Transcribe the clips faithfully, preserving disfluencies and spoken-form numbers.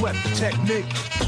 sweat the technique.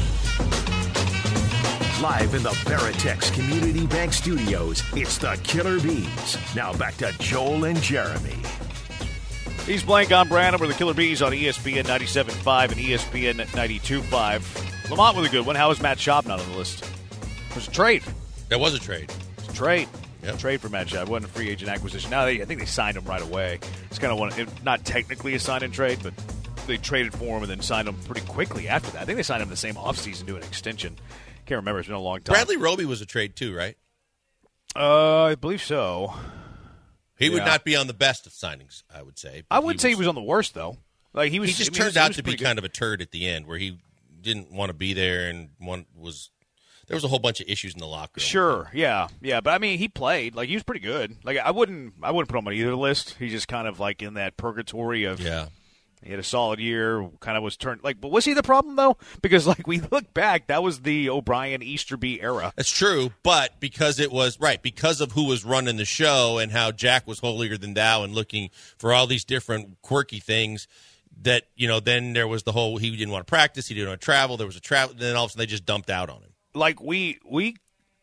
Live in the Veritex Community Bank Studios, it's the Killer Bees. Now back to Joel and Jeremy. He's Blank on Brandon with the Killer Bees on E S P N ninety-seven point five and E S P N ninety-two point five. Lamont with a good one. How is Matt Schaub not on the list? It was a trade. That was a trade. It's a trade. Yep. Trade for Matt Schaub. It wasn't a free agent acquisition. Now they, I think they signed him right away. It's kind of one, not technically a sign and trade, but they traded for him and then signed him pretty quickly after that. I think they signed him the same offseason to an extension. Can't remember. It's been a long time. Bradley Roby was a trade too, right? Uh, I believe so. He yeah. would not be on the best of signings, I would say. I wouldn't say he was on the worst, though. Like he was. He just I mean, turned he was, out he was to be pretty kind good. of a turd at the end, where he didn't want to be there, and one was there was a whole bunch of issues in the locker room. Sure, yeah, yeah, but I mean, he played like he was pretty good. Like I wouldn't, I wouldn't put him on either list. He's just kind of like in that purgatory of Yeah. He had a solid year, kind of was turned like, but was he the problem though? Because like we look back, that was the O'Brien Easterby era. That's true, but because it was right because of who was running the show and how Jack was holier than thou and looking for all these different quirky things. That you know, then there was the whole he didn't want to practice, he didn't want to travel. There was a travel, then all of a sudden they just dumped out on him. Like we we.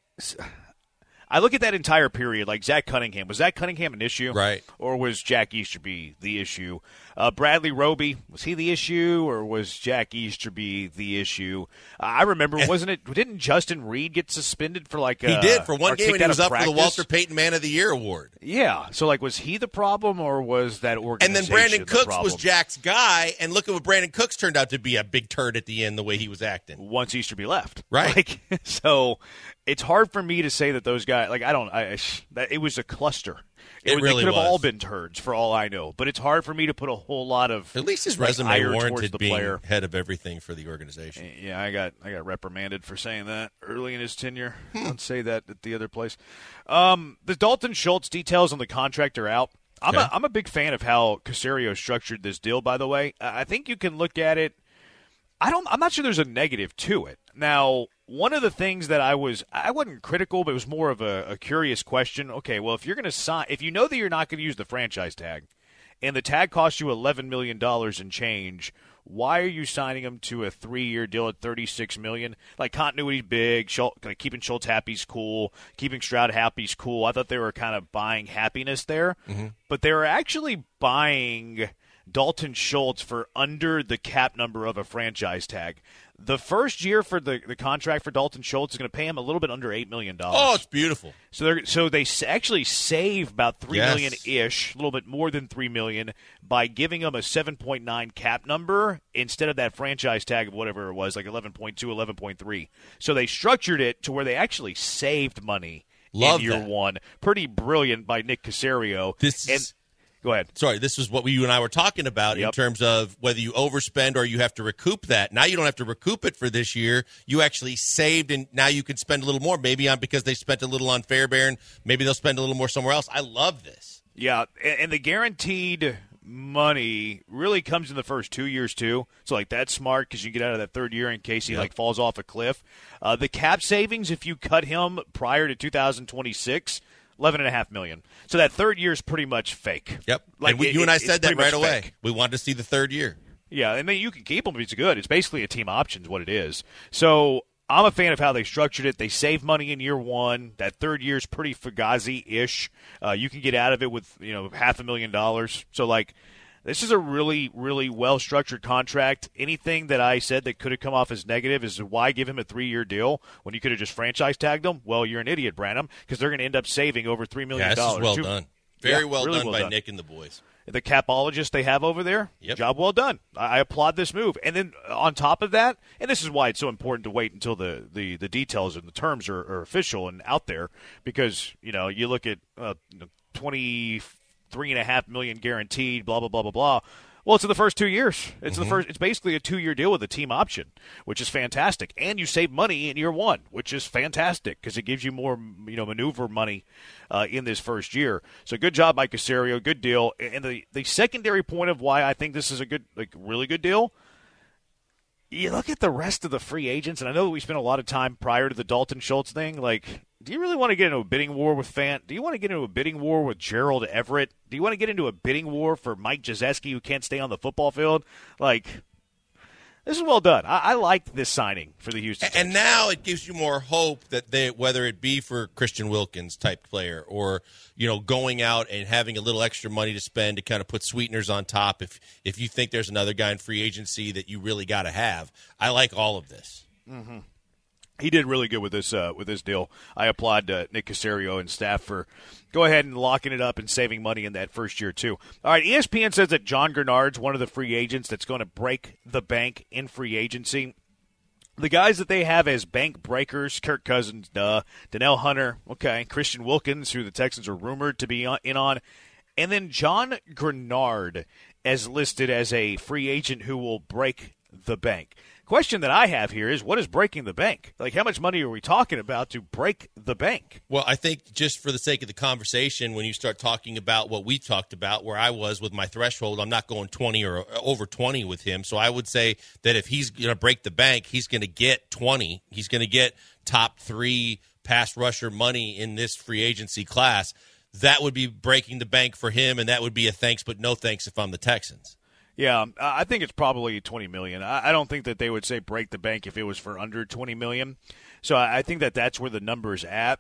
I look at that entire period, like Zach Cunningham. Was Zach Cunningham an issue? Right. Or was Jack Easterby the issue? Uh, Bradley Roby, was he the issue, or was Jack Easterby the issue? Uh, I remember, wasn't it, didn't Justin Reed get suspended for like He uh, did for one or game, kicked and he out was of up practice? for the Walter Payton Man of the Year award. Yeah. So, like, was he the problem, or was that And organization then Brandon the Cooks problem? was Jack's guy, and look at what Brandon Cooks turned out to be, a big turd at the end, the way he was acting. Once Easterby left. Right. Like, so it's hard for me to say that those guys, like, I don't, I, that it was a cluster. It, It was, really they could have was. all been turds for all I know, but it's hard for me to put a whole lot of At least his like, resume ire towards warranted the being player. head of everything for the organization. Yeah, I got I got reprimanded for saying that early in his tenure. Hmm. Don't say that at the other place. Um, the Dalton Schultz details on the contract are out. I'm Okay. a, I'm a big fan of how Caserio structured this deal. By the way, I I think you can look at it. I don't. I'm not sure there's a negative to it. Now, one of the things that I was I wasn't critical, but it was more of a, a curious question. Okay, well, if you're going to sign, if you know that you're not going to use the franchise tag, and the tag costs you eleven million dollars and change, why are you signing him to a three-year deal at thirty-six million dollars? Like, continuity's big, Schultz, like, keeping Schultz happy's cool, keeping Stroud happy's cool. I thought they were kind of buying happiness there, Mm-hmm. but they were actually buying Dalton Schultz for under the cap number of a franchise tag. The first year for the, the contract for Dalton Schultz is going to pay him a little bit under eight million dollars. Oh, it's beautiful. So they so they s- actually save about three Yes. million ish, a little bit more than three million, by giving them a seven point nine cap number instead of that franchise tag of whatever it was, like eleven point two, eleven point three. So they structured it to where they actually saved money Love in year that. one. Pretty brilliant by Nick Caserio. This and is- go ahead. Sorry, this is what we, you and I were talking about in Yep. terms of whether you overspend or you have to recoup that. Now you don't have to recoup it for this year. You actually saved, and now you can spend a little more. Maybe on because they spent a little on Fairbairn. Maybe they'll spend a little more somewhere else. I love this. Yeah, and, and the guaranteed money really comes in the first two years too. So like that's smart because you get out of that third year in case he Yep. like falls off a cliff. Uh, the cap savings if you cut him prior to two thousand twenty-six, eleven and a half million. So that third year is pretty much fake. Yep. Like and we, it- you and I it's said that pretty right much away. fake. We wanted to see the third year. Yeah, and then you can keep him if he's good. It's basically a team option is what it is. So I'm a fan of how they structured it. They save money in year one. That third year is pretty Fugazi-ish. Uh, you can get out of it with, you know, half a million dollars. So, like, this is a really, really well-structured contract. Anything that I said that could have come off as negative is why give him a three-year deal when you could have just franchise tagged him? Well, you're an idiot, Branham, because they're going to end up saving over three million Yeah, dollars. this is well Two- done. Very Yeah, well really done well by done. Nick and the boys. The capologist they have over there, Yep. job well done. I I applaud this move. And then on top of that, and this is why it's so important to wait until the, the, the details and the terms are, are official and out there, because, you know, you look at uh, twenty-three and a half million guaranteed, blah, blah, blah, blah, blah. Well, it's in the first two years. It's Mm-hmm. the first. It's basically a two-year deal with a team option, which is fantastic, and you save money in year one, which is fantastic because it gives you more, you know, maneuver money uh, in this first year. So, good job by Caserio. Good deal. And the the secondary point of why I think this is a good, like, really good deal. You look at the rest of the free agents, and I know that we spent a lot of time prior to the Dalton Schultz thing. Like, do you really want to get into a bidding war with Fant? Do you want to get into a bidding war with Gerald Everett? Do you want to get into a bidding war for Mike Krzyzewski who can't stay on the football field? Like, This is well done. I, I liked this signing for the Houston Texans. And now it gives you more hope that they, whether it be for Christian Wilkins type player or, you know, going out and having a little extra money to spend to kind of put sweeteners on top if if you think there's another guy in free agency that you really got to have. I like all of this. Mm-hmm. He did really good with this uh, with this deal. I applaud uh, Nick Caserio and staff for go ahead and locking it up and saving money in that first year, too. All right, E S P N says that John Grenard's one of the free agents that's going to break the bank in free agency. The guys that they have as bank breakers, Kirk Cousins, duh, Danielle Hunter, okay, Christian Wilkins, who the Texans are rumored to be in on, and then John Grenard as listed as a free agent who will break the bank. Question that I have here is, what is breaking the bank? Like, how much money are we talking about to break the bank? Well, I think just for the sake of the conversation, when you start talking about what we talked about, where I was with my threshold, I'm not going twenty or over twenty with him. So I would say that if he's going to break the bank, he's going to get twenty. He's going to get top three pass rusher money in this free agency class. That would be breaking the bank for him, and that would be a thanks but no thanks if I'm the Texans. Yeah, I think it's probably twenty million dollars. I don't think that they would say break the bank if it was for under twenty million dollars. So I think that that's where the number's at.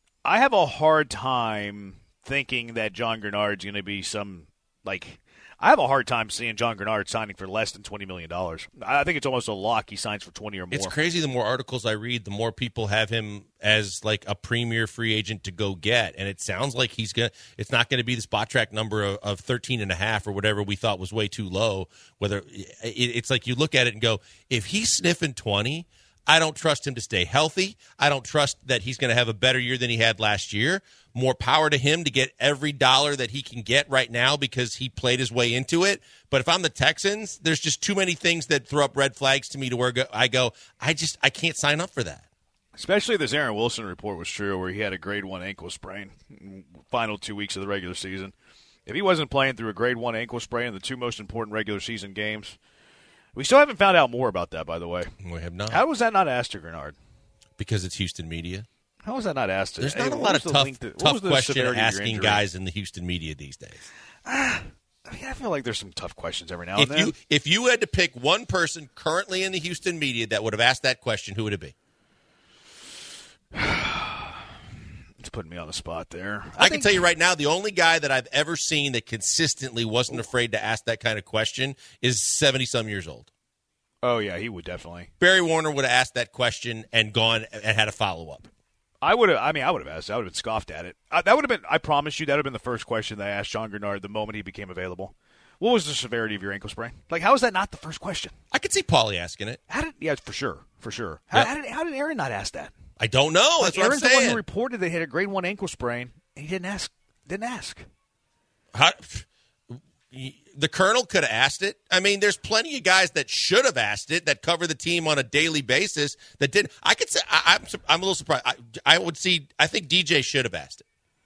I have a hard time thinking that John Grenard's going to be some, like, I have a hard time seeing John Grenard signing for less than twenty million dollars. I think it's almost a lock he signs for twenty or more. It's crazy. The more articles I read, the more people have him as like a premier free agent to go get. And it sounds like he's going to, it's not going to be the spot track number of, of thirteen and a half or whatever we thought was way too low. Whether it, it's like you look at it and go, if he's sniffing twenty, I don't trust him to stay healthy. I don't trust that he's going to have a better year than he had last year. More power to him to get every dollar that he can get right now because he played his way into it. But if I'm the Texans, there's just too many things that throw up red flags to me to where I go, I just I can't sign up for that. Especially this Aaron Wilson report was true where he had a grade one ankle sprain final two weeks of the regular season. If he wasn't playing through a grade one ankle sprain in the two most important regular season games, we still haven't found out more about that, by the way. We have not. How was that not asked to Grenard? Because it's Houston media. How was that not asked to? There's not hey, a lot of tough, to, tough question asking guys in the Houston media these days. Ah, I mean, I feel like there's some tough questions every now if and then. You, if you had to pick one person currently in the Houston media that would have asked that question, who would it be? It's putting me on the spot there. I, I can tell you right now, the only guy that I've ever seen that consistently wasn't afraid to ask that kind of question is seventy-some years old. Oh, yeah, he would definitely. Barry Warner would have asked that question and gone and had a follow-up. I would have. I mean, I would have asked. I would have scoffed at it. I, that would have been. I promise you, that would have been the first question that I asked John Grenard the moment he became available. What was the severity of your ankle sprain? Like, how is that not the first question? I could see Paulie asking it. How did? Yeah, for sure, for sure. How, yep. how did? How did Aaron not ask that? I don't know. Like, That's what Aaron's I'm saying. the one who reported they had a grade one ankle sprain, and he didn't ask. Didn't ask. How? The Colonel could have asked it. I mean, there's plenty of guys that should have asked it that cover the team on a daily basis that didn't. I could say I, I'm. I'm a little surprised. I, I would see. I think D J should have asked it.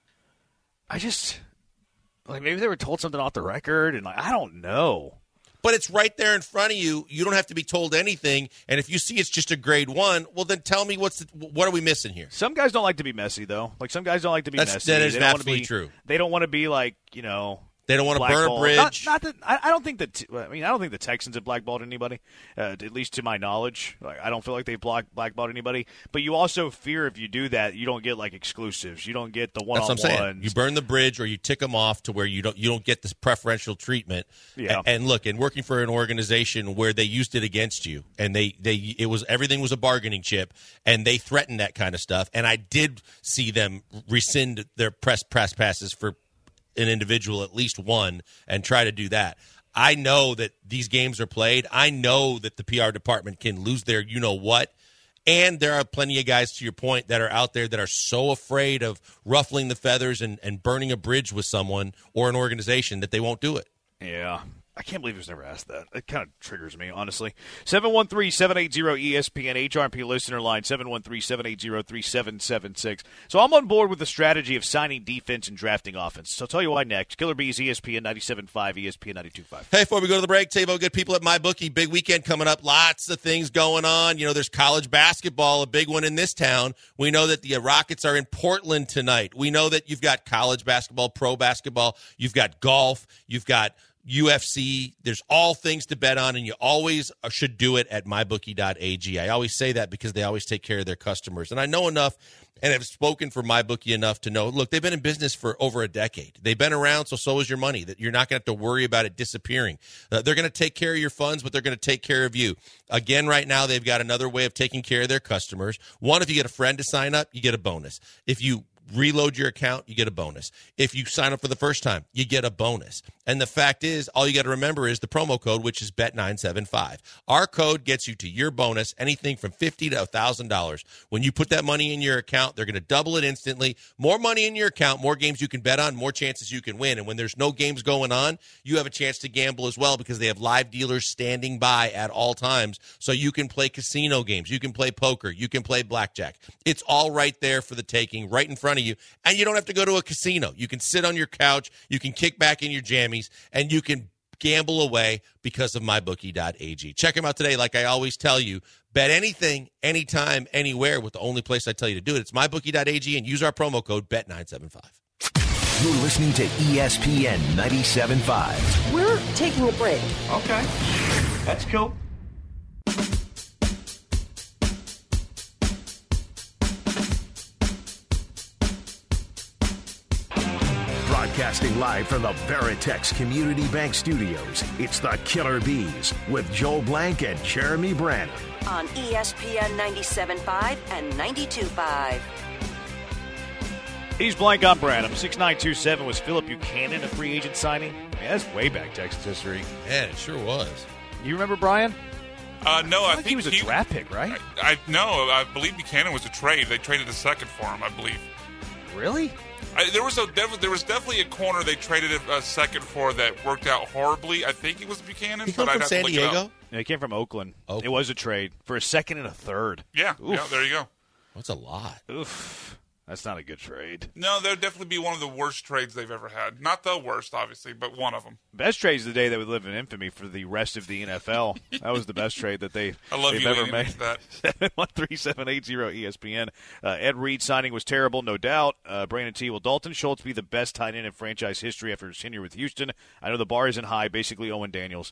I just like maybe they were told something off the record, and like I don't know. But it's right there in front of you. You don't have to be told anything. And if you see it's just a grade one, well, then tell me what's the, what are we missing here? Some guys don't like to be messy, though. Like some guys don't like to be That's, messy. That is they don't absolutely be, true. They don't want to be like you know. They don't want to burn a bridge. Not, not that I, I don't think that. I mean, I don't think the Texans have blackballed anybody, uh, at least to my knowledge. Like, I don't feel like they've black, blackballed anybody. But you also fear if you do that, you don't get like exclusives. You don't get the one on ones. That's what I'm saying. You burn the bridge, or you tick them off to where you don't you don't get this preferential treatment. Yeah. And, and look, and working for an organization where they used it against you, and they they it was everything was a bargaining chip, and they threatened that kind of stuff. And I did see them rescind their press press passes for an individual, at least one, and try to do that. I know that these games are played. I know that the P R department can lose their you-know-what, and there are plenty of guys, to your point, that are out there that are so afraid of ruffling the feathers and, and burning a bridge with someone or an organization that they won't do it. Yeah. I can't believe he was never asked that. It kind of triggers me, honestly. seven one three, seven eight zero, E S P N, H R P listener line, seven one three, seven eight zero, three seven seven six. So I'm on board with the strategy of signing defense and drafting offense. So I'll tell you why next. Killer Bees, E S P N ninety-seven point five, E S P N ninety-two point five. Hey, before we go to the break, tell you about good people at MyBookie. Big weekend coming up. Lots of things going on. You know, there's college basketball, a big one in this town. We know that the Rockets are in Portland tonight. We know that you've got college basketball, pro basketball. You've got golf. You've got U F C. There's all things to bet on, and you always should do it at my bookie dot a g. I always say that because they always take care of their customers. And I know enough and have spoken for MyBookie enough to know, look, they've been in business for over a decade. They've been around, so so is your money. That you're not going to have to worry about it disappearing. Uh, they're going to take care of your funds, but they're going to take care of you. Again, right now, they've got another way of taking care of their customers. One, if you get a friend to sign up, you get a bonus. If you reload your account, you get a bonus. If you sign up for the first time, you get a bonus. And the fact is, all you got to remember is the promo code, which is bet nine seven five. Our code gets you to your bonus, anything from fifty dollars to one thousand dollars. When you put that money in your account, they're going to double it instantly. More money in your account, more games you can bet on, more chances you can win. And when there's no games going on, you have a chance to gamble as well because they have live dealers standing by at all times. So you can play casino games, you can play poker, you can play blackjack. It's all right there for the taking, right in front of you. And you don't have to go to a casino. You can sit on your couch, you can kick back in your jammies, and you can gamble away because of my bookie dot a g. Check them out today. Like I always tell you, bet anything, anytime, anywhere with the only place I tell you to do it. It's my bookie dot a g, and use our promo code bet nine seven five. You're listening to E S P N ninety-seven point five. We're taking a break. Okay. That's cool. Broadcasting live from the Veritex Community Bank Studios, it's the Killer Bees with Joel Blank and Jeremy Branham. On E S P N ninety-seven point five and ninety-two point five. He's Blank on Branham. six nine two seven was Philip Buchanan a free agent signing? Man, that's way back Texas history. Man, it sure was. You remember Brian? Uh, no, I, I I think think he was a he, draft pick, right? I, I no, I believe Buchanan was a trade. They traded a second for him, I believe. Really? I, there was a there was definitely a corner they traded a, a second for that worked out horribly. I think it was Buchanan. He but come I'd from have San to look it Diego? up. Yeah, he came from Oakland. Oakland. It was a trade for a second and a third. Yeah, Oof. yeah, there you go. That's a lot. Oof. That's not a good trade. No, that would definitely be one of the worst trades they've ever had. Not the worst, obviously, but one of them. Best trade is the day that would live in infamy for the rest of the N F L. That was the best trade that they, I love they've you ever leaning made. into that. seven one three seven eight zero E S P N. Uh, Ed Reed signing was terrible, no doubt. Uh, Brandon T. Will Dalton Schultz be the best tight end in franchise history after his tenure with Houston? I know the bar isn't high. Basically, Owen Daniels.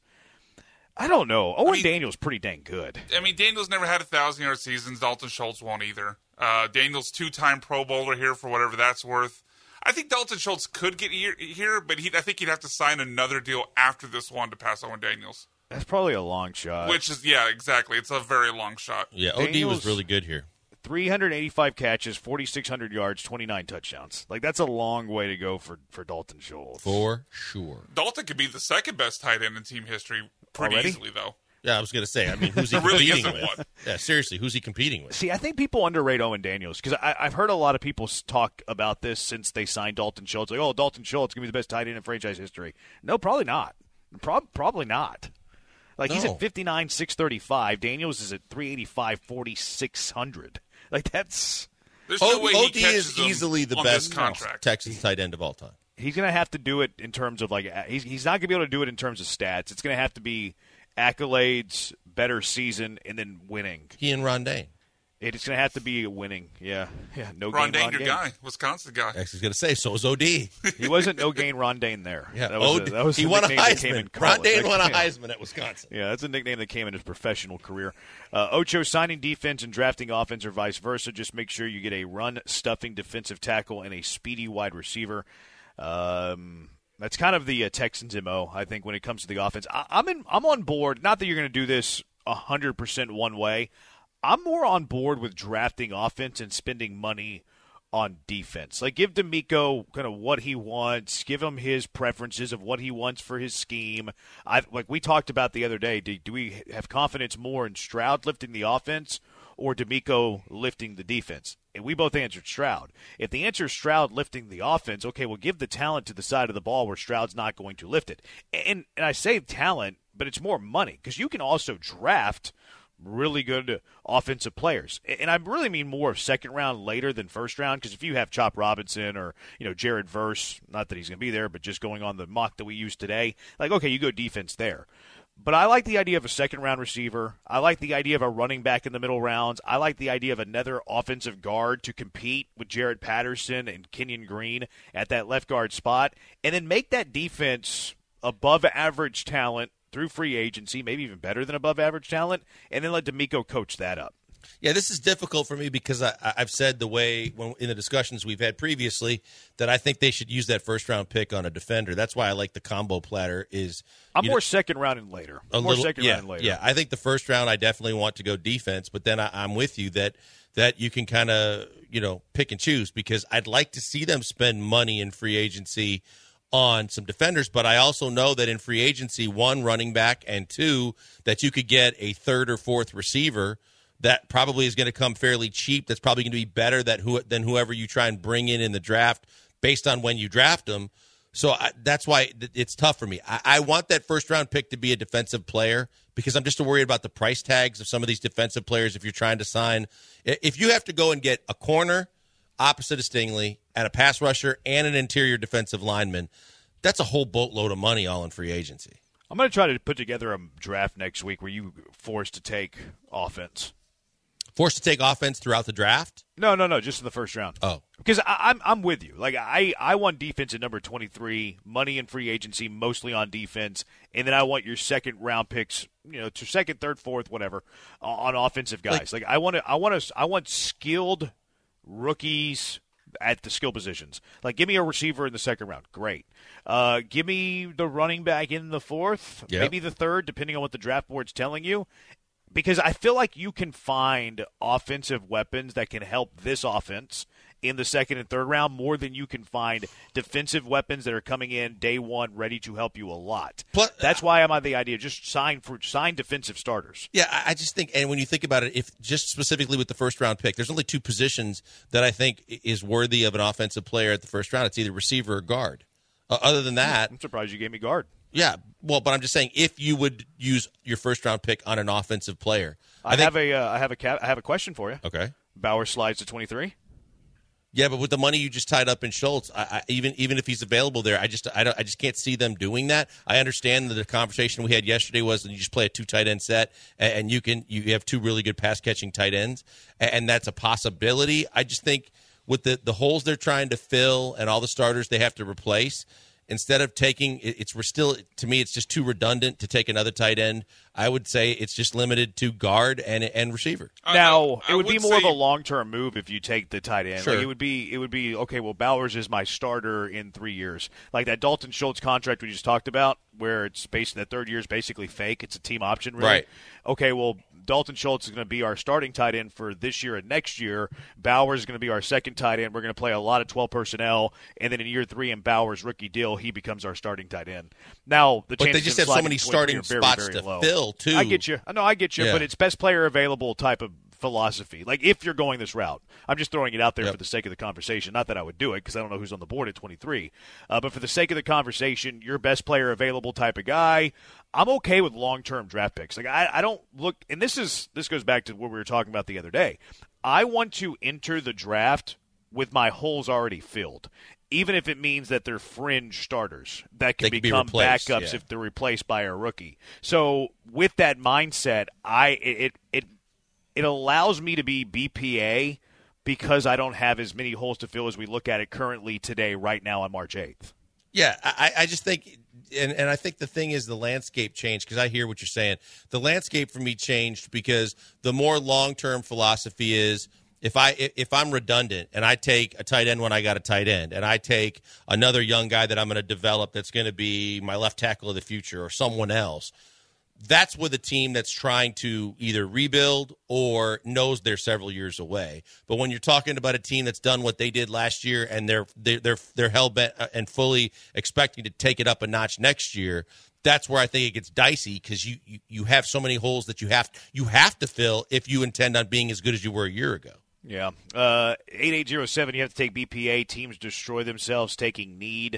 I don't know. Owen I mean, Daniels pretty dang good. I mean, Daniels never had a thousand-yard seasons. Dalton Schultz won't either. Uh, Daniels, two-time Pro Bowler here for whatever that's worth. I think Dalton Schultz could get here, here but he, I think he'd have to sign another deal after this one to pass Owen Daniels. That's probably a long shot. Which is, yeah, exactly. It's a very long shot. Yeah, O D Daniels, was really good here. three hundred eighty-five catches, forty-six hundred yards, twenty-nine touchdowns. Like, that's a long way to go for, for Dalton Schultz. For sure. Dalton could be the second best tight end in team history pretty Already? easily, though. Yeah, I was going to say, I mean, who's he There really competing isn't with? one. Yeah, seriously, who's he competing with? See, I think people underrate Owen Daniels because I've heard a lot of people talk about this since they signed Dalton Schultz. Like, oh, Dalton Schultz going to be the best tight end in franchise history. No, probably not. Pro- probably not. Like, no. He's at fifty-nine, six thirty-five. Daniels is at three eighty-five, forty-six hundred. Like, that's... There's O- no way he O D catches is them easily the on best this contract. Texans tight end of all time. He's going to have to do it in terms of, like, he's, he's not going to be able to do it in terms of stats. It's going to have to be accolades, better season, and then winning. He and Rondane. It's going to have to be winning. Yeah. Yeah. No Ron gain, Dane, Ron your gain. guy, Wisconsin guy. I was going to say, so is O D. He wasn't no gain Ron Dane there. Yeah, that was, O a, D. that was he the won a nickname that came in Heisman. college. Rondane won a Yeah. Heisman at Wisconsin. Yeah, that's a nickname that came in his professional career. Uh, Ocho signing defense and drafting offense or vice versa. Just make sure you get a run-stuffing defensive tackle and a speedy wide receiver. Um, that's kind of the uh, Texans' M O, I think, when it comes to the offense. I, I'm in. I'm on board. Not that you're going to do this one hundred percent one way. I'm more on board with drafting offense and spending money on defense. Like, give D'Amico kind of what he wants. Give him his preferences of what he wants for his scheme. I like we talked about the other day. Do, do we have confidence more in Stroud lifting the offense or D'Amico lifting the defense? And we both answered Stroud. If the answer is Stroud lifting the offense, okay, we'll give the talent to the side of the ball where Stroud's not going to lift it. And, and I say talent, but it's more money because you can also draft really good offensive players. And I really mean more of second round later than first round because if you have Chop Robinson or, you know, Jared Verse, not that he's going to be there, but just going on the mock that we use today, like, okay, you go defense there. But I like the idea of a second-round receiver. I like the idea of a running back in the middle rounds. I like the idea of another offensive guard to compete with Jared Patterson and Kenyon Green at that left guard spot, and then make that defense above average talent through free agency, maybe even better than above average talent, and then let DeMeco coach that up. Yeah, this is difficult for me because I, I've said the way when, in the discussions we've had previously that I think they should use that first round pick on a defender. That's why I like the combo platter. Is I'm more know, second round and later. A more little, second yeah, round and later. Yeah, I think the first round I definitely want to go defense, but then I, I'm with you that that you can kind of you know pick and choose because I'd like to see them spend money in free agency on some defenders, but I also know that in free agency, one, running back, and two, that you could get a third or fourth receiver that probably is going to come fairly cheap. That's probably going to be better that who, than whoever you try and bring in in the draft based on when you draft them. So I, that's why it's tough for me. I, I want that first-round pick to be a defensive player because I'm just worried about the price tags of some of these defensive players if you're trying to sign. If you have to go and get a corner opposite of Stingley and a pass rusher and an interior defensive lineman, that's a whole boatload of money all in free agency. I'm going to try to put together a draft next week where you forced to take offense. Forced to take offense throughout the draft? No, no, no, just in the first round. Oh. Because I, I'm I'm with you. Like I, I want defense at number twenty-three, money in free agency, mostly on defense, and then I want your second round picks, you know, to second, third, fourth, whatever, on offensive guys. Like, like I want to, I want to, I want skilled rookies at the skill positions. Like, give me a receiver in the second round. Great. Uh, give me the running back in the fourth, yep. maybe the third, depending on what the draft board's telling you. Because I feel like you can find offensive weapons that can help this offense in the second and third round more than you can find defensive weapons that are coming in day one ready to help you a lot. Plus, That's why I'm on the idea just sign for sign defensive starters. Yeah, I just think, and when you think about it, if just specifically with the first round pick, there's only two positions that I think is worthy of an offensive player at the first round. It's either receiver or guard. Uh, other than that, I'm surprised you gave me guard. Yeah, well, but I'm just saying if you would use your first round pick on an offensive player, I, I think, have a uh, I have a ca- I have a question for you. Okay, Bauer slides to twenty-three. Yeah, but with the money you just tied up in Schultz, I, I, even even if he's available there, I just I, don't, I just can't see them doing that. I understand that the conversation we had yesterday was that you just play a two tight end set, and, and you can you have two really good pass catching tight ends, and, and that's a possibility. I just think with the the holes they're trying to fill and all the starters they have to replace. Instead of taking, it's we're still to me, it's just too redundant to take another tight end. I would say it's just limited to guard and and receiver. Now I, I it would, would be more say, of a long term move if you take the tight end. Sure. Like it would be it would be okay. Well, Bowers is my starter in three years. Like that Dalton Schultz contract we just talked about, where it's based that third year is basically fake. It's a team option, really. Right. Okay. Well, Dalton Schultz is going to be our starting tight end for this year and next year. Bowers is going to be our second tight end. We're going to play a lot of twelve personnel, and then in year three in Bowers' rookie deal, he becomes our starting tight end. Now the but chances they just of have so sliding many to starting are very, spots very to low. fill too. I get you. I know I get you, Yeah. but it's best player available type of philosophy. Like if you're going this route, I'm just throwing it out there Yep. for the sake of the conversation. Not that I would do it because I don't know who's on the board at twenty-three, uh, but for the sake of the conversation, your best player available type of guy. I'm okay with long-term draft picks. Like I, I don't look, and this is this goes back to what we were talking about the other day. I want to enter the draft with my holes already filled, even if it means that they're fringe starters that can They can be become replaced, backups yeah. if they're replaced by a rookie. So with that mindset, I it it it allows me to be B P A because I don't have as many holes to fill as we look at it currently today, right now on March eighth. Yeah, I, I just think, and, and I think the thing is the landscape changed because I hear what you're saying. The landscape for me changed because the more long-term philosophy is if I if I'm redundant and I take a tight end when I got a tight end and I take another young guy that I'm going to develop that's going to be my left tackle of the future or someone else, that's with a team that's trying to either rebuild or knows they're several years away. But when you're talking about a team that's done what they did last year and they're they're they're, they're hell bent and fully expecting to take it up a notch next year, that's where I think it gets dicey because you, you you have so many holes that you have you have to fill if you intend on being as good as you were a year ago. Yeah, uh, eight eight zero seven. You have to take B P A. Teams destroy themselves taking need.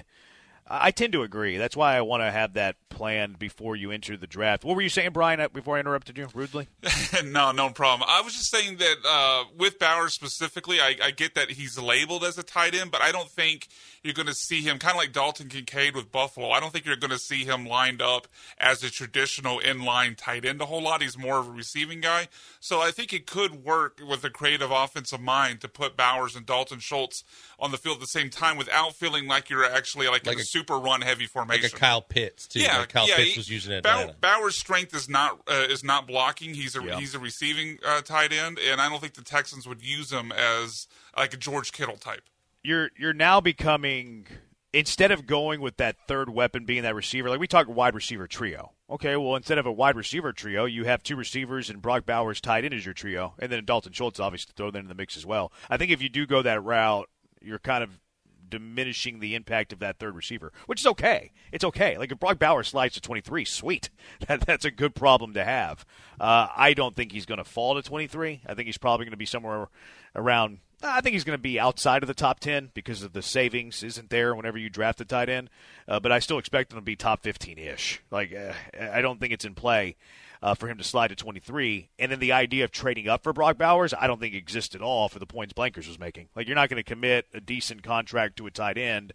I tend to agree. That's why I want to have that planned before you enter the draft. What were you saying, Brian, before I interrupted you rudely? no, no problem. I was just saying that uh, with Bowers specifically, I, I get that he's labeled as a tight end, but I don't think you're going to see him, kind of like Dalton Kincaid with Buffalo, I don't think you're going to see him lined up as a traditional inline tight end a whole lot. He's more of a receiving guy. So I think it could work with a creative offensive mind to put Bowers and Dalton Schultz on the field at the same time without feeling like you're actually like, Like in a, a super run-heavy formation. Like a Kyle Pitts, too. Yeah, like Kyle yeah, Pitts he, was using it. Bow, Bauer's strength is not uh, is not blocking. He's a yeah. he's a receiving uh, tight end, and I don't think the Texans would use him as like a George Kittle type. You're you're now becoming, instead of going with that third weapon being that receiver, like we talk wide receiver trio. Okay, well, instead of a wide receiver trio, you have two receivers and Brock Bowers tied in as your trio, and then Dalton Schultz obviously throw that in the mix as well. I think if you do go that route, you're kind of diminishing the impact of that third receiver, which is okay. It's okay. Like if Brock Bowers slides to twenty-three, sweet. That, that's a good problem to have. Uh, I don't think he's going to fall to twenty-three. I think he's probably going to be somewhere around – I think he's going to be outside of the top ten because of the savings isn't there whenever you draft a tight end. Uh, but I still expect him to be top fifteen-ish. Like uh, I don't think it's in play uh, for him to slide to twenty-three. And then the idea of trading up for Brock Bowers, I don't think exists at all for the points Blankers was making. Like you're not going to commit a decent contract to a tight end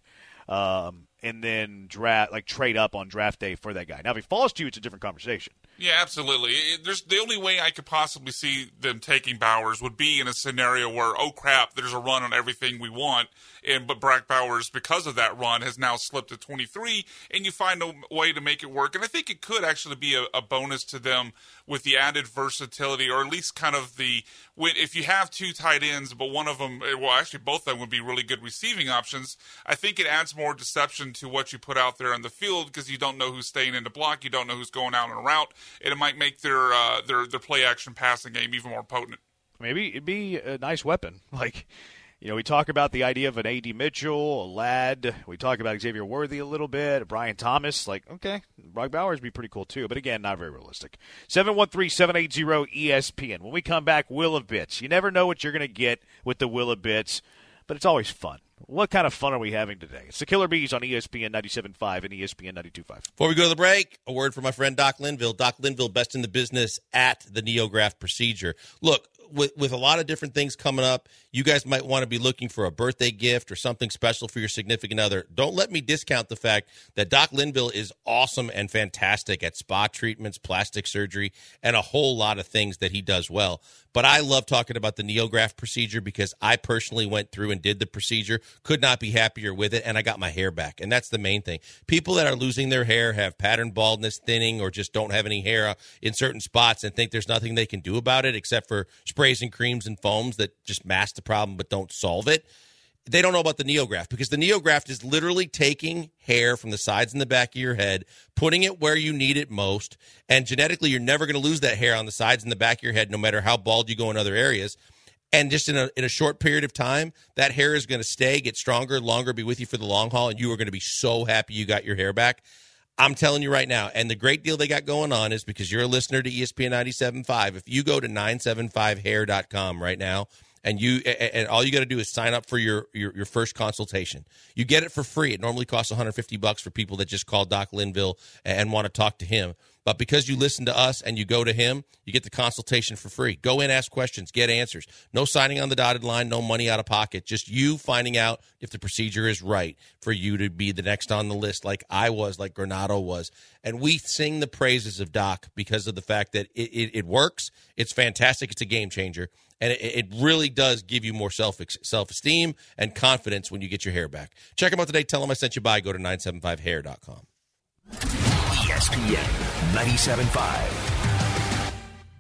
um, and then draft like trade up on draft day for that guy. Now, if he falls to you, it's a different conversation. Yeah, absolutely. It, there's the only way I could possibly see them taking Bowers would be in a scenario where, oh crap, there's a run on everything we want, and but Brock Bowers, because of that run, has now slipped to twenty-three, and you find a way to make it work. And I think it could actually be a, a bonus to them with the added versatility, or at least kind of the if you have two tight ends, but one of them, well, actually both of them would be really good receiving options. I think it adds more deception to what you put out there on the field because you don't know who's staying in the block, you don't know who's going out on a route. And it might make their uh, their their play action passing game even more potent. Maybe it'd be a nice weapon. Like, you know, we talk about the idea of an A D Mitchell, a Ladd. We talk about Xavier Worthy a little bit, Brian Thomas. Like, okay, Brock Bowers would be pretty cool too. But again, not very realistic. seven one three, seven eight zero, E S P N. When we come back, Will of Bits. You never know what you're going to get with the Will of Bits, but it's always fun. What kind of fun are we having today? It's the Killer Bees on E S P N ninety-seven point five and E S P N ninety-two point five. Before we go to the break, a word from my friend Doc Linville. Doc Linville, best in the business at the NeoGraft procedure. Look, with, with a lot of different things coming up, you guys might want to be looking for a birthday gift or something special for your significant other. Don't let me discount the fact that Doc Linville is awesome and fantastic at spa treatments, plastic surgery, and a whole lot of things that he does well. But I love talking about the NeoGraft procedure because I personally went through and did the procedure, could not be happier with it, and I got my hair back. And that's the main thing. People that are losing their hair, have pattern baldness, thinning, or just don't have any hair in certain spots and think there's nothing they can do about it except for sprays and creams and foams that just mask the problem but don't solve it. They don't know about the NeoGraft because the NeoGraft is literally taking hair from the sides and the back of your head, putting it where you need it most, and genetically you're never going to lose that hair on the sides and the back of your head no matter how bald you go in other areas. And just in a in a short period of time, that hair is going to stay, get stronger, longer, be with you for the long haul, and you are going to be so happy you got your hair back. I'm telling you right now, and the great deal they got going on is because you're a listener to E S P N ninety-seven point five, if you go to nine seven five hair dot com right now, and you and all you got to do is sign up for your, your, your first consultation. You get it for free. It normally costs one hundred fifty bucks for people that just call Doc Linville and want to talk to him. But because you listen to us and you go to him, you get the consultation for free. Go in, ask questions, get answers. No signing on the dotted line, no money out of pocket. Just you finding out if the procedure is right for you to be the next on the list like I was, like Granado was. And we sing the praises of Doc because of the fact that it, it, it works. It's fantastic. It's a game changer. And it, it really does give you more self, self-esteem and confidence when you get your hair back. Check them out today. Tell them I sent you by. Go to nine seven five hair dot com. E S P N ninety-seven point five.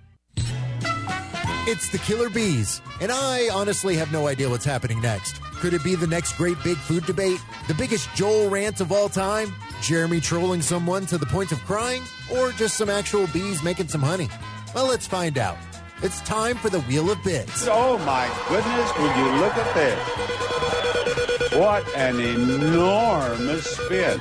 It's the Killer Bees, and I honestly have no idea what's happening next. Could it be the next great big food debate? The biggest Joel rant of all time? Jeremy trolling someone to the point of crying? Or just some actual bees making some honey? Well, let's find out. It's time for the Wheel of Bits. Oh my goodness, would you look at this? What an enormous spin.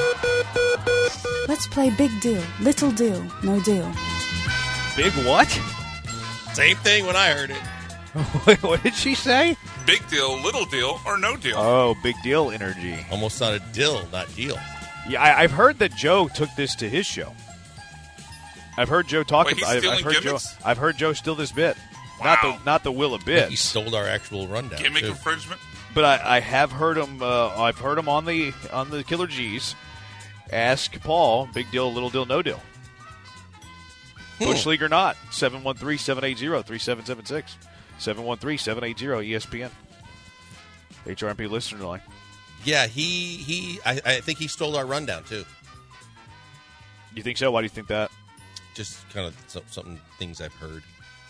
Let's play big deal, little deal, no deal. Big what? Same thing when I heard it. Wait, what did she say? Big deal, little deal, or no deal. Oh, big deal energy. Almost sounded dill, not deal. Yeah, I, I've heard that Joe took this to his show. I've heard Joe talk Wait, about. he's I've, I've stealing heard Joe. gimmicks? I've heard Joe steal this bit. Wow. Not the not the Will of Bits. He stole our actual rundown. Gimmick too. infringement. But I, I have heard him. Uh, I've heard him on the on the Killer G's. Ask Paul. Big deal, little deal, no deal. Hmm. Bush League or not? seven one three, seven eight zero, three seven seven six. seven one three, seven eight zero, E S P N. H R M P listener line. Yeah, he he. I, I think he stole our rundown too. You think so? Why do you think that? Just kind of some, something things I've heard.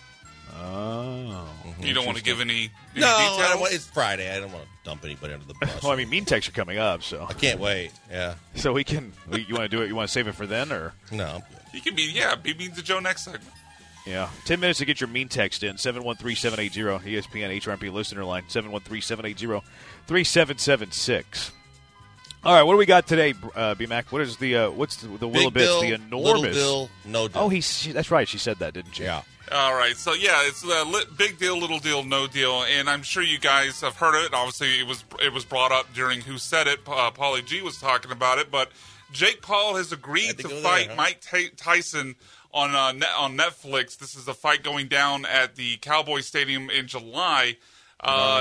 Oh, mm-hmm. You don't want to give any, any no, details? I don't want, it's Friday. I don't want to dump anybody under the bus. Well, I mean, mean texts are coming up, so I can't wait. Yeah. So we can. We, you want to do it? You want to save it for then, or no? I'm good. You can be yeah. Be mean to Joe next segment. Yeah, ten minutes to get your mean text in. seven one three, seven eight zero E S P N H R M P listener line seven one three, seven eight zero, three seven seven six. All right, what do we got today, uh, B-Mac? What is the uh, what's the, the Willa Bits? The enormous. Little Bill, no deal. Oh, he's she, that's right. She said that, didn't she? Yeah. All right, so yeah, it's a li- big deal, little deal, no deal, and I'm sure you guys have heard it. Obviously, it was it was brought up during Who Said It. Uh, Paulie G was talking about it, but Jake Paul has agreed to, to fight there, huh? Mike T- Tyson on uh, net, on Netflix. This is a fight going down at the Cowboy Stadium in July. Uh,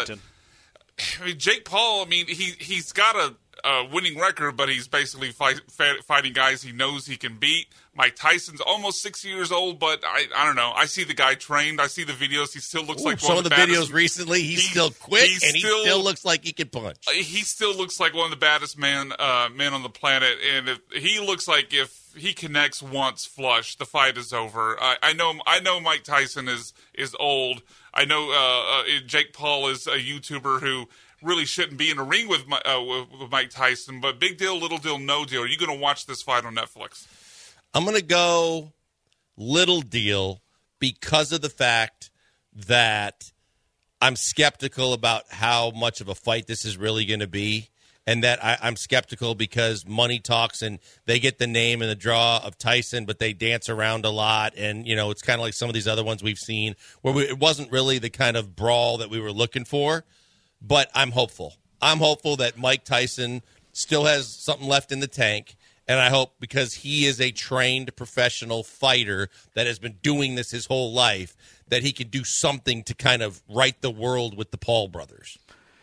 I mean, Jake Paul. I mean, he he's got a. A winning record, but he's basically fight, fighting guys he knows he can beat. Mike Tyson's almost sixty years old, but I I don't know. I see the guy trained. I see the videos. He still looks Ooh, like one some of the, the baddest. videos recently. He's, he's still quick, he's and still, he still looks like he can punch. He still looks like one of the baddest man uh, men on the planet, and if, he looks like if he connects once flush, the fight is over. I, I know I know Mike Tyson is is old. I know uh, uh, Jake Paul is a YouTuber who really shouldn't be in a ring with, uh, with Mike Tyson, but big deal, little deal, no deal. Are you going to watch this fight on Netflix? I'm going to go little deal because of the fact that I'm skeptical about how much of a fight this is really going to be, and that I, I'm skeptical because money talks and they get the name and the draw of Tyson, but they dance around a lot, and you know it's kind of like some of these other ones we've seen where we, it wasn't really the kind of brawl that we were looking for. But I'm hopeful. I'm hopeful that Mike Tyson still has something left in the tank, and I hope because he is a trained professional fighter that has been doing this his whole life, that he can do something to kind of right the world with the Paul brothers.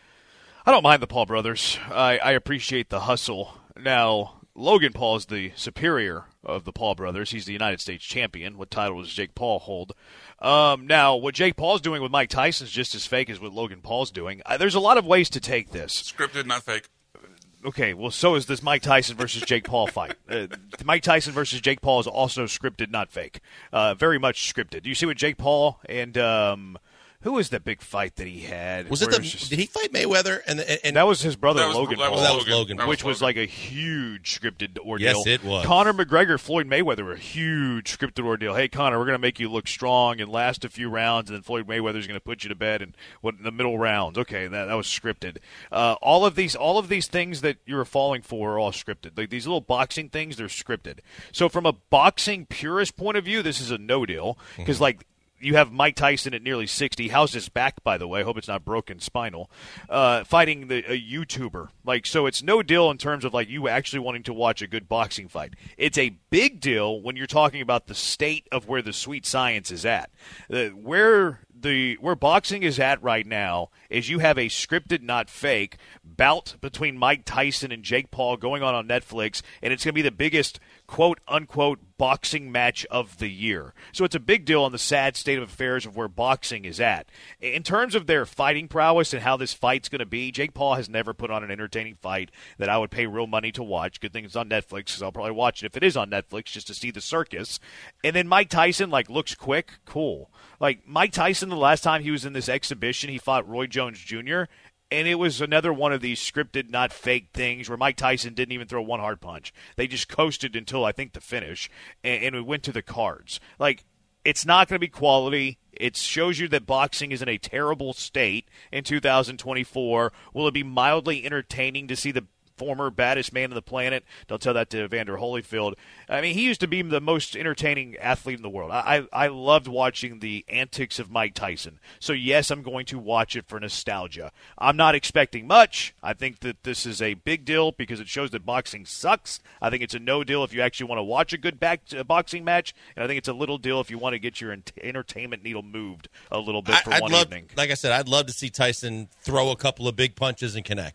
I don't mind the Paul brothers. I, I appreciate the hustle. Now, Logan Paul is the superior of the Paul brothers. He's the United States champion. What title does Jake Paul hold? Um, now, what Jake Paul's doing with Mike Tyson is just as fake as what Logan Paul's doing. Uh, there's a lot of ways to take this. Scripted, not fake. Okay, well, so is this Mike Tyson versus Jake Paul fight. Uh, Mike Tyson versus Jake Paul is also scripted, not fake. Uh, very much scripted. Do you see what Jake Paul and um, who was that big fight that he had? Was it the? Just, did he fight Mayweather? And, and, and that was his brother that was, Logan that Paul. was that was Logan, that which was, was like a huge scripted ordeal. Yes, it was. Conor McGregor, Floyd Mayweather were a huge scripted ordeal. Hey, Conor, we're going to make you look strong and last a few rounds, and then Floyd Mayweather's going to put you to bed and what in the middle rounds. Okay, that that was scripted. Uh, all of these, all of these things that you're falling for are all scripted. Like these little boxing things, they're scripted. So from a boxing purist point of view, this is a no deal because mm-hmm. like. You have Mike Tyson at nearly sixty. How's his back, by the way? I hope it's not broken spinal. Uh, fighting the, a YouTuber. Like, so it's no deal in terms of, like, you actually wanting to watch a good boxing fight. It's a big deal when you're talking about the state of where the sweet science is at. Uh, where the where boxing is at right now is you have a scripted, not fake, bout between Mike Tyson and Jake Paul going on on Netflix, and it's going to be the biggest quote-unquote boxing match of the year. So it's a big deal on the sad state of affairs of where boxing is at. In terms of their fighting prowess and how this fight's going to be, Jake Paul has never put on an entertaining fight that I would pay real money to watch. Good thing it's on Netflix because I'll probably watch it if it is on Netflix just to see the circus. And then Mike Tyson, like, looks quick. Cool. Like, Mike Tyson, the last time he was in this exhibition, he fought Roy Jones Junior, and it was another one of these scripted, not fake things where Mike Tyson didn't even throw one hard punch. They just coasted until, I think, the finish, and, and we went to the cards. Like, it's not going to be quality. It shows you that boxing is in a terrible state in two thousand twenty-four. Will it be mildly entertaining to see the former baddest man on the planet? Don't tell that to Evander Holyfield. I mean, he used to be the most entertaining athlete in the world. I, I I loved watching the antics of Mike Tyson. So, yes, I'm going to watch it for nostalgia. I'm not expecting much. I think that this is a big deal because it shows that boxing sucks. I think it's a no deal if you actually want to watch a good back, uh, boxing match. And I think it's a little deal if you want to get your ent- entertainment needle moved a little bit for I, I'd one love, evening. Like I said, I'd love to see Tyson throw a couple of big punches and connect.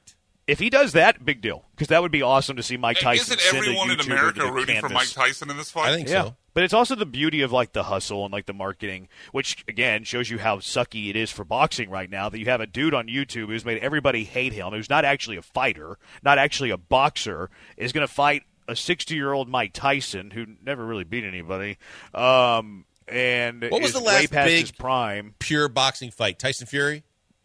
If he does that, big deal, because that would be awesome to see Mike Tyson. Isn't everyone in America rooting for Mike Tyson in this fight? I think yeah. so. But it's also the beauty of like the hustle and like the marketing, which again shows you how sucky it is for boxing right now. That you have a dude on YouTube who's made everybody hate him, who's not actually a fighter, not actually a boxer, is going to fight a sixty-year-old Mike Tyson who never really beat anybody. Um, and what was is the last way past big his prime pure boxing fight? Tyson Fury?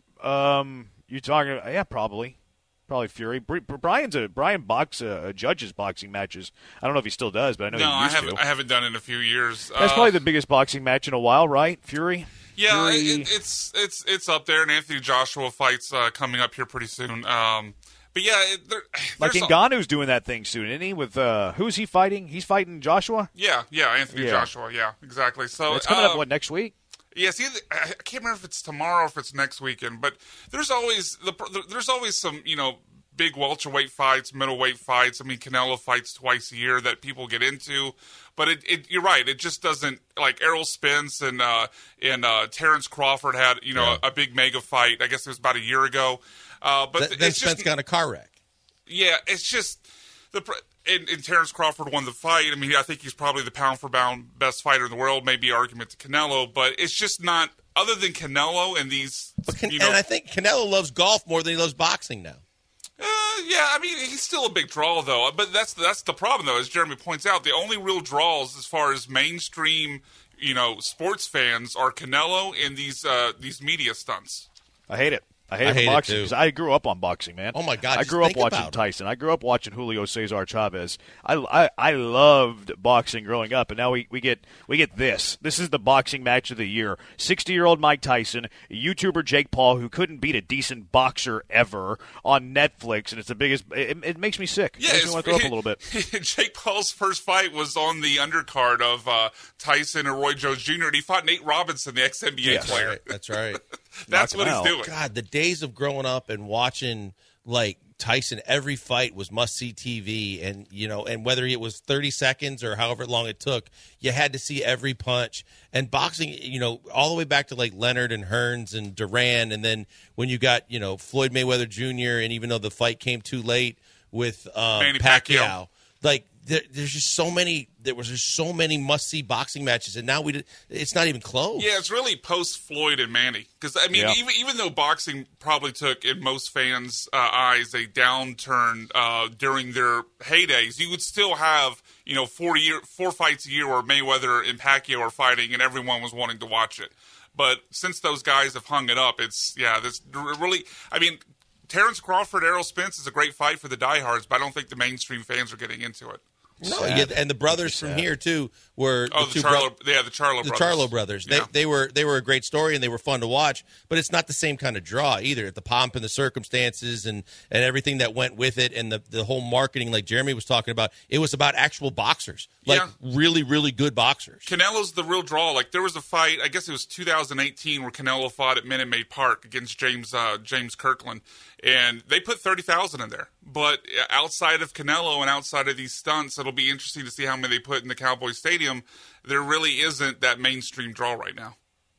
Um, you're talking about, yeah, probably. Probably Fury. Brian's a Brian box uh, judges boxing matches. I don't know if he still does, but I know no, he used I haven't. to. I haven't done it in a few years. That's uh, probably the biggest boxing match in a while, right? Fury. Yeah, Fury. It, it's it's it's up there. And Anthony Joshua fights uh, coming up here pretty soon. Um, but yeah, it, there, like Ngannou's doing that thing soon, isn't he? With uh, who's he fighting? He's fighting Joshua. Yeah, yeah, Anthony yeah. Joshua. Yeah, exactly. So it's coming uh, up what next week? Yeah, see, I can't remember if it's tomorrow or if it's next weekend. But there's always the there's always some you know. big welterweight fights, middleweight fights. I mean, Canelo fights twice a year that people get into, but it, it you're right. It just doesn't like Errol Spence and uh, and uh, Terrence Crawford had you know yeah. a, a big mega fight. I guess it was about a year ago. Uh, but Th- then it's Spence just, got in a car wreck. Yeah, it's just the and, and Terrence Crawford won the fight. I mean, I think he's probably the pound for pound best fighter in the world. Maybe argument to Canelo, but it's just not. Other than Canelo and these, but Can- you know, and I think Canelo loves golf more than he loves boxing now. Uh, yeah, I mean he's still a big draw though. But that's that's the problem though, as Jeremy points out. The only real draws as far as mainstream, you know, sports fans are Canelo and these uh, these media stunts. I hate it. I hate, I it hate boxing it because I grew up on boxing, man. Oh my God! I just grew up think watching about Tyson. I grew up watching Julio Cesar Chavez. I, I, I loved boxing growing up, and now we, we get we get this. This is the boxing match of the year. Sixty-year-old Mike Tyson, YouTuber Jake Paul, who couldn't beat a decent boxer ever, on Netflix, and it's the biggest. It, it makes me sick. Yeah, it makes me want to throw up a little bit. Jake Paul's first fight was on the undercard of uh, Tyson and Roy Jones Junior, and he fought Nate Robinson, the ex N B A Yes. player. Right, that's right. That's what he's out. doing. God, the days of growing up and watching like Tyson, every fight was must see T V, and you know, and whether it was thirty seconds or however long it took, you had to see every punch. And boxing, you know, all the way back to like Leonard and Hearns and Duran, and then when you got you know Floyd Mayweather Junior, and even though the fight came too late with um, Manny Pacquiao, Pacquiao. like. There, there's just so many. There was just so many must-see boxing matches, and now we. Did, it's not even close. Yeah, it's really post Floyd and Manny, because I mean, Yeah. even even though boxing probably took in most fans' uh, eyes a downturn uh, during their heydays, you would still have you know four year four fights a year where Mayweather and Pacquiao are fighting, and everyone was wanting to watch it. But since those guys have hung it up, it's yeah, this really. I mean. Terrence Crawford, Errol Spence is a great fight for the diehards, but I don't think the mainstream fans are getting into it. No, yeah, and the brothers from here too were Oh, the the, two Charlo, bro- yeah, the Charlo the brothers. Charlo brothers. Yeah. They they were they were a great story and they were fun to watch, but it's not the same kind of draw either. The pomp and the circumstances and, and everything that went with it, and the, the whole marketing, like Jeremy was talking about, it was about actual boxers, like Yeah. really really good boxers. Canelo's the real draw. Like there was a fight, I guess it was two thousand eighteen, where Canelo fought at Minute Maid Park against James uh, James Kirkland, and they put thirty thousand in there. But outside of Canelo and outside of these stunts, it'll be interesting to see how many they put in the Cowboys Stadium. There really isn't that mainstream draw right now.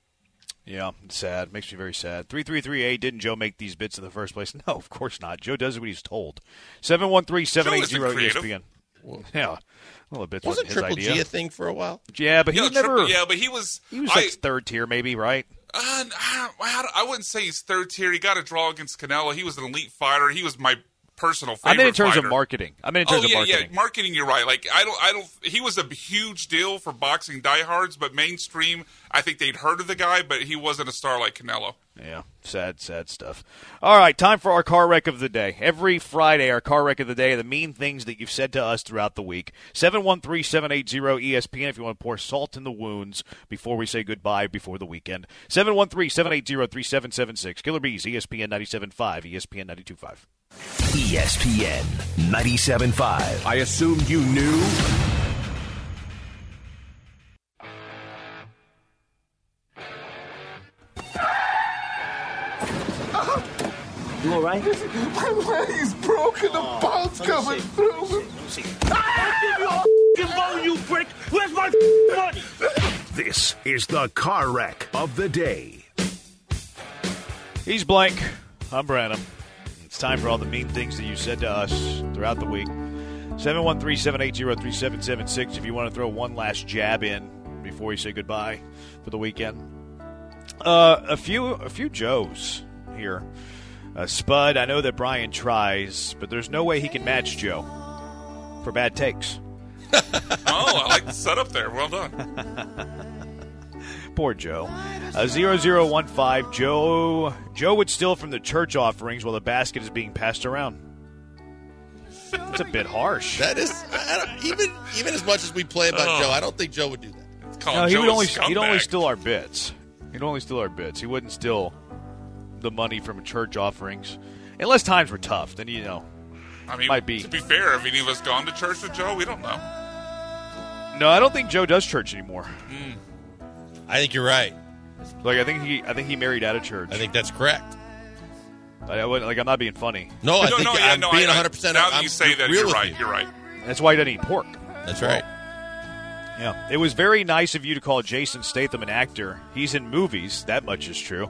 Yeah, it's sad. Makes me very sad. three three three eight, didn't Joe make these bits in the first place? No, of course not. Joe does what he's told. seven one three, seven eight zero, E S P N. Yeah. Well, the bits Wasn't wasn't his Triple idea. G a thing for a while? Yeah, but he Yeah, was never. triple- yeah, but he was. He was I- like third tier, maybe, right? Uh, I, I wouldn't say he's third tier. He got a draw against Canelo. He was an elite fighter. He was my personal favorite I mean, in terms fighter. of marketing. I mean, in terms oh, yeah, of marketing. yeah, marketing. You're right. Like I don't, I don't. He was a huge deal for boxing diehards, but mainstream, I think they'd heard of the guy, but he wasn't a star like Canelo. Yeah, sad, sad stuff. All right, time for our car wreck of the day. Every Friday, our car wreck of the day, the mean things that you've said to us throughout the week. seven one three, seven eight zero, E S P N if you want to pour salt in the wounds before we say goodbye before the weekend. seven one three, seven eight zero, three seven seven six. Killer Bees, E S P N ninety-seven point five, E S P N ninety-two point five. E S P N ninety-seven point five. I assumed you knew. You all right? My leg's broken. The Oh, bone's coming through. I'll give you a bone, you prick. Where's my money? This is the car wreck of the day. He's Blank. I'm Branham. It's time for all the mean things that you said to us throughout the week. seven one three, seven eight zero, three seven seven six if you want to throw one last jab in before you say goodbye for the weekend. Uh, a few a few Joes here. Uh, Spud, I know that Brian tries, but there's no way he can match Joe for bad takes. Oh, I like the setup there. Well done. Poor Joe. Uh, zero zero one five, Joe, Joe would steal from the church offerings while the basket is being passed around. It's a bit harsh. That is, I don't, even even as much as we play about Oh. Joe, I don't think Joe would do that. No, he Joe would a only he'd only scumbag. steal our bits. He'd only steal our bits. He wouldn't steal the money from church offerings, unless times were tough. Then you know, I mean, might be. to be fair, have any of us gone to church with Joe? We don't know. No, I don't think Joe does church anymore. Mm. I think you're right. Like I think he, I think he married out of church. I think that's correct. I, I wouldn't, like I'm not being funny. No, I no, think no, yeah, I'm no, being I, one hundred percent. Now that I'm you say that, real you're with right. you. You're right. That's why he doesn't eat pork. That's right. Yeah, it was very nice of you to call Jason Statham an actor. He's in movies. That much is true.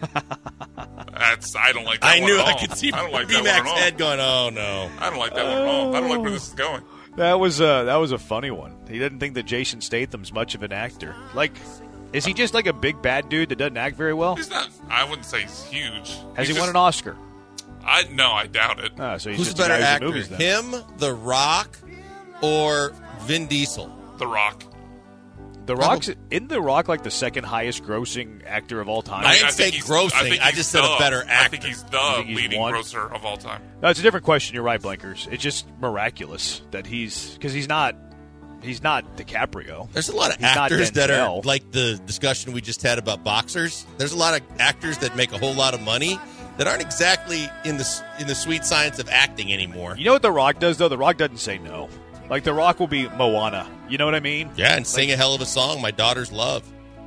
That's I don't like that I one knew at I all. could see I don't like that one B-Mac's at all. head going, oh, no. I don't like that one at all. I don't like where this is going. That was uh, that was a funny one. He didn't think that Jason Statham's much of an actor. Like, is he just like a big bad dude that doesn't act very well? He's not. I wouldn't say he's huge. Has He's he just, won an Oscar? I no, I doubt it. Oh, so he's Who's just a better guy who's in actor, movies, then. him, The Rock, or Vin Diesel? The Rock. The Rock's in The Rock like the second highest grossing actor of all time. I didn't I say think he's- grossing. I, think I he's just said the, a better I actor. think he's the You think he's leading one? grosser of all time. No, it's a different question. You're right, Blankers. It's just miraculous that he's because he's not he's not DiCaprio. There's a lot of He's not actors that are Denzel. like the discussion we just had about boxers. There's a lot of actors that make a whole lot of money that aren't exactly in the in the sweet science of acting anymore. You know what The Rock does though? The Rock doesn't say no. Like The Rock will be Moana. You know what I mean? Yeah, and sing a hell of a song my daughters love.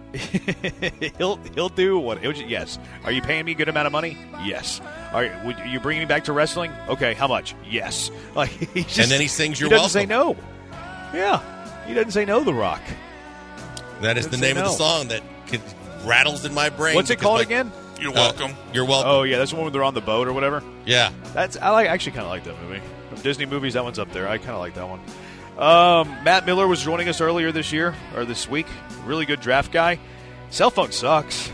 he'll he'll do what? He'll, just- yes. Are you paying me a good amount of money? Yes. Are you, would you bringing me back to wrestling? Okay. How much? Yes. Like he just, And then he sings You're He doesn't Welcome. say no. Yeah. He doesn't say no. The Rock. That is Doesn't the say name of no. the song that could, rattles in my brain. What's it because called my- again? You're Uh, welcome. You're welcome. Oh yeah, that's the one where they're on the boat or whatever. Yeah. That's I like actually kind of like that movie. From Disney movies, that one's up there. I kind of like that one. Um, Matt Miller was joining us earlier this year or this week. Really good draft guy. Cell phone sucks.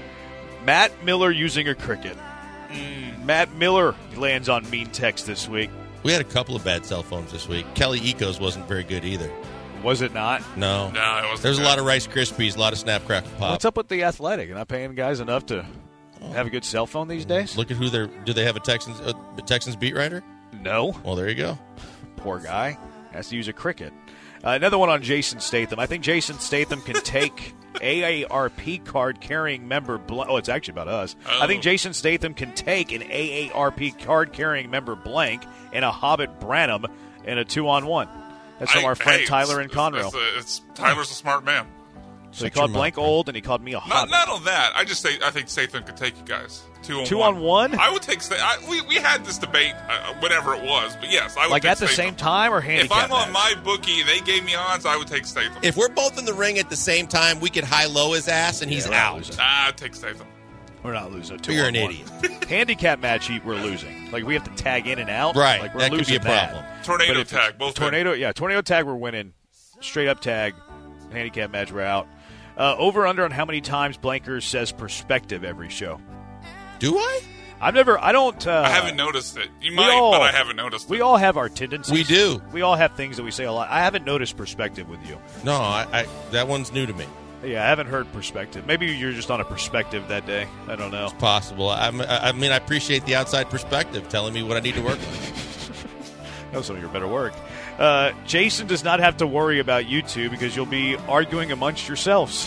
Matt Miller using a cricket. Mm, Matt Miller lands on mean text this week. We had a couple of bad cell phones this week. Kelly Ecos wasn't very good either. Was it not? No. No, it wasn't. There's a good. lot of Rice Krispies, a lot of Snapcrackle Pop. What's up with the Athletic? You're not paying guys enough to have a good cell phone these days? Look at who they're. Do they have a Texans a Texans beat writer? No. Well, there you go. Poor guy. Has to use a cricket. Uh, another one on Jason Statham. I think Jason Statham can take A A R P card carrying member. Bl- oh, it's actually about us. Oh. I think Jason Statham can take an A A R P card carrying member blank and a Hobbit Branham in a two on one. That's from I- our friend hey, Tyler in it's- Conroe. It's, a- it's, Tyler's a smart man. So he Shut your called blank mouth, old and he called me a Not, Hobbit. not on that. I just say I think Statham could take you guys two on Two one. on one? I would take. Sta- I, we we had this debate, uh, whatever it was, but yes, I would. Like take at the Statham. same time or If handicap I'm on match? my bookie and they gave me odds, I would take Statham. If we're both in the ring at the same time, we could high low his ass and he's Yeah, we're not out. losing. Ah, I'd take Statham. We're not losing. Two You're on an one. idiot. Handicap match, we're losing. Like we have to tag in and out. Right, Like we're that could losing be a problem. that. Tornado But if tag, it's both tornado. Yeah, tornado tag. We're winning. Straight up tag. Handicap match. We're out. Uh, over under on how many times Blankers says perspective every show. Do I? I've never. I don't. Uh, I haven't noticed it. You we might, all- but I haven't noticed We it. all have our tendencies. We do. We all have things that we say a lot. I haven't noticed perspective with you. No, I, I that one's new to me. Yeah, I haven't heard perspective. Maybe you're just on a perspective that day. I don't know. Possible. I, I mean, I appreciate the outside perspective, telling me what I need to work on. Know some of your better work. Uh, Jason does not have to worry about you two because you'll be arguing amongst yourselves.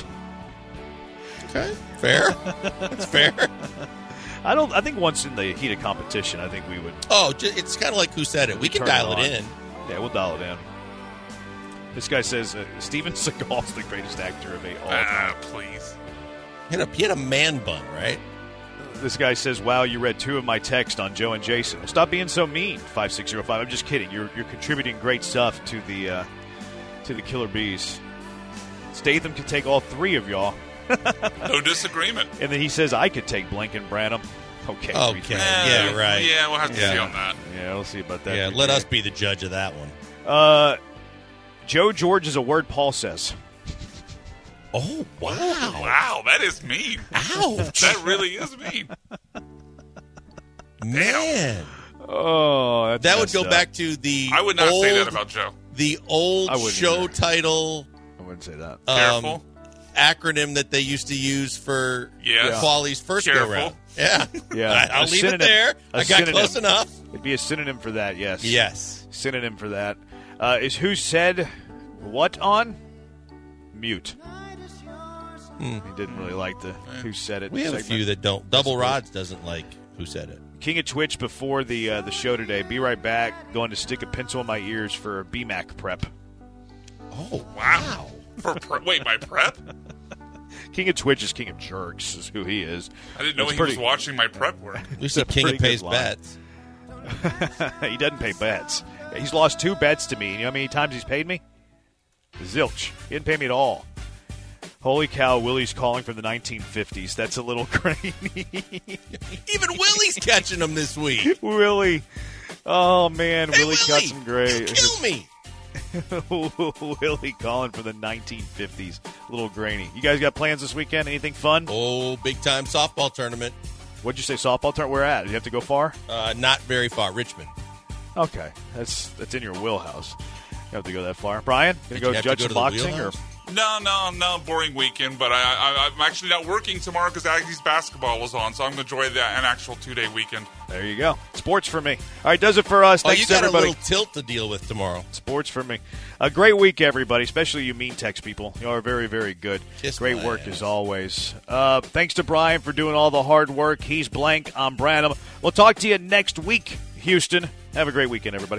Okay, fair. That's fair. I don't. I think once in the heat of competition, I think we would. Oh, ju- it's kind of like who said it. We can turn dial it it on. in. Yeah, we'll dial it in. This guy says uh, Steven Seagal's the greatest actor of all time. Ah, please. He had, a, he had a man bun, right? This guy says, "Wow, you read two of my texts on Joe and Jason. Well, stop being so mean." Five six zero five. I'm just kidding. You're you're contributing great stuff to the uh, to the Killer Bees. Statham could take all three of y'all, No disagreement. and then he says I could take Blank and Branham. Okay. Okay. Eh, Yeah, right. Yeah, we'll have to Yeah. see on that. Yeah, we'll see about that. Yeah, let us be the judge of that one. Uh, Joe George is a word Paul says. Oh, wow. Wow, that is mean. Ouch. That really is mean. Man. Oh, that's that would messed go up. back to the I would not old, say that about Joe. The old I wouldn't show either. title I wouldn't say that. um, Careful. acronym that they used to use for Yes. Quali's first Careful. go-round. Yeah. Yeah. I, I'll A leave synonym. it there. A I got synonym. close enough. It'd be a synonym for that, yes. Yes. Synonym for that. Uh, is who said what on? Mute. Hmm. He didn't really like the who said it We have segment. a few that don't. Double Rods doesn't like who said it. King of Twitch before the uh, the show today. Be right back. Going to stick a pencil in my ears for a B MAC prep. Oh, Wow. For pre- wait, my prep? King of Twitch is King of Jerks, is who he is. I didn't know That's he pretty- was watching my prep work. You see, That's a King pretty of pays good line. bets. He doesn't pay bets. He's lost two bets to me. You know how many times he's paid me? Zilch. He didn't pay me at all. Holy cow, Willie's calling from the nineteen fifties. That's a little grainy. Even Willie's catching them this week. Willie. Oh, man. Hey, Willie got Willie, some great. Kill me. Willie calling from the nineteen fifties. A little grainy. You guys got plans this weekend? Anything fun? Oh, big time softball tournament. What'd you say, softball tournament? Where at? Do you have to go far? Uh, not very far. Richmond. Okay. That's that's in your wheelhouse. You have to go that far. Brian, Did going to you go have to judge go to some the boxing? Or wheelhouse? No, no, no. Boring weekend, but I, I, I'm actually not working tomorrow because Aggies basketball is on, so I'm going to enjoy that an actual two-day weekend. There you go. Sports for me. All right, does it for us. Oh, Thanks you to got everybody. a little tilt to deal with tomorrow. Sports for me. A great week, everybody, especially you mean text people. You are very, very good. Kiss great my work ass. as always. Uh, thanks to Brian for doing all the hard work. He's Blank. I'm Branham. We'll talk to you next week, Houston. Have a great weekend, everybody.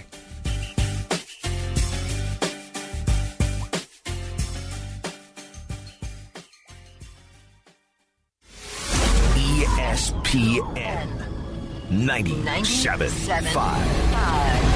E S P N ninety-seven point five.